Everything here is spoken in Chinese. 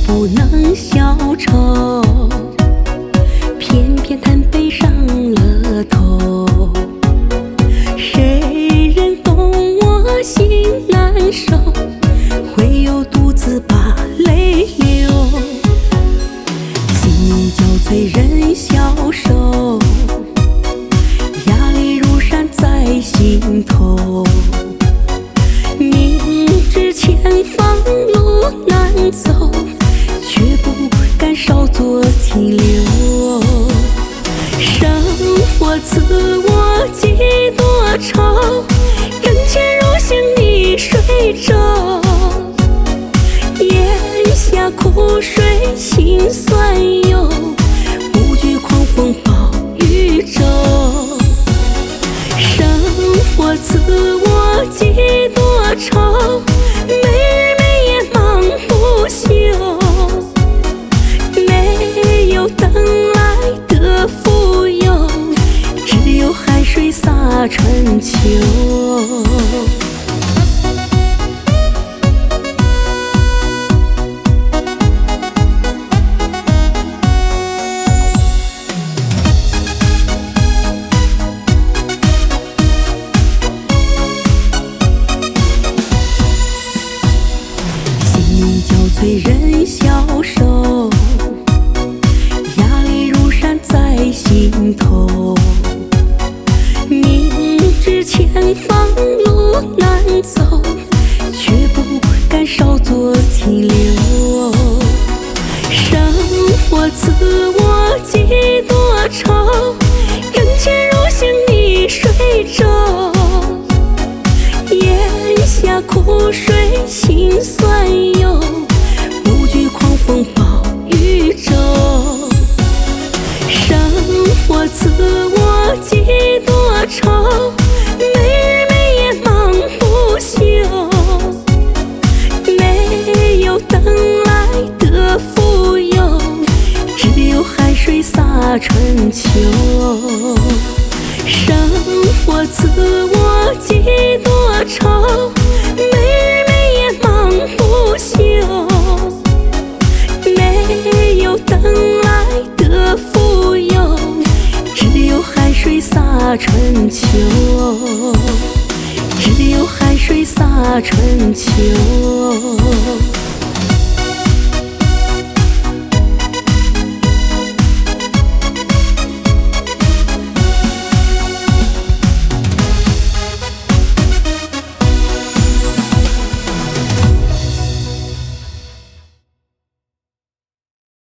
不能消愁，偏偏叹悲伤了头。谁人懂我心难受，唯有独自把泪流。心力交瘁人消瘦，压力如山在心头。明知前方路难走，却不敢稍作停留。生活赐我几多愁，人间如行逆水舟。咽下苦水心酸忧，不惧狂风暴雨骤。生活赐我几多愁，没日没夜忙不休。没有等来的富有，只有海水洒春秋。交瘁人消瘦，压力如山在心头。明知前方路难走，却不敢稍作停留。生活赐我几多愁，人间如行逆水舟。咽下苦水心酸忧，不惧狂风暴雨骤。生活赐我几多愁，没日没夜忙不休。没有等来的富有，只有海水洒春秋。生活赐我几多愁，没日没夜忙不休。没有等来的富有，只有海水洒春秋。只有海水洒春秋。